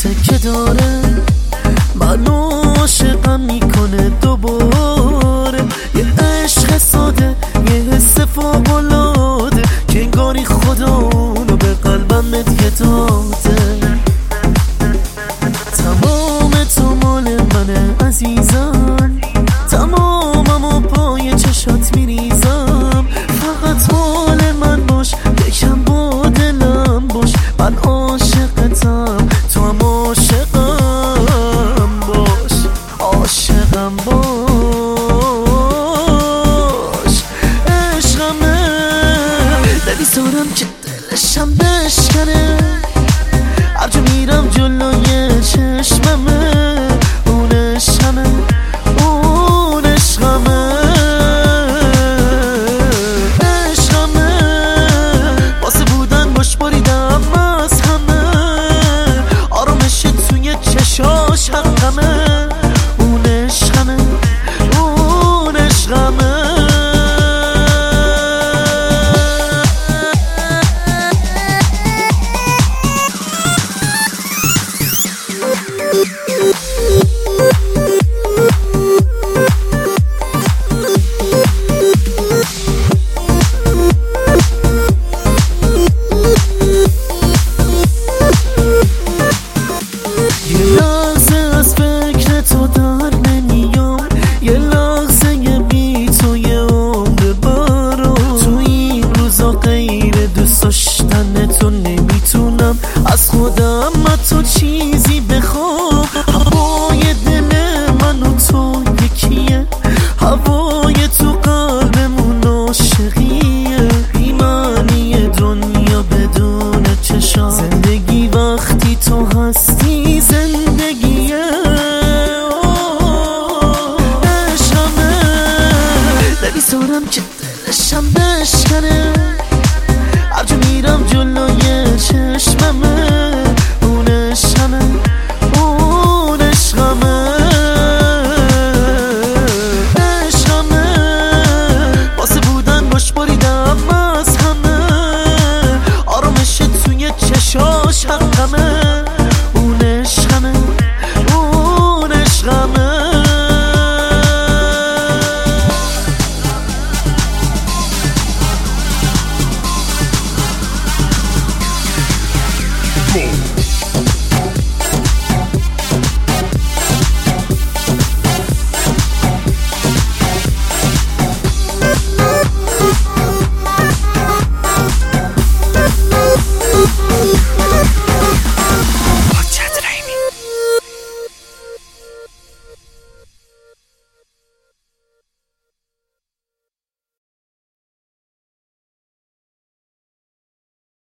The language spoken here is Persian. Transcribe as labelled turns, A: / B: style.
A: سکه داره، منو عاشقم میکنه دوباره. یه عشق ساده، یه حس فوق‌العاده که انگاری خدا اونو به قلبم هدیه داده. تمام تو مال منه عزیزم، تماممو پای چشات میریزم. فقط مال من باش، یکم با دلم باش. من عاشقتم، تو هم عاشقم باش، عاشقم باش. عشقمه نمیذارم که دلشم بشکنه، هر جا میرم جلوی چشممه.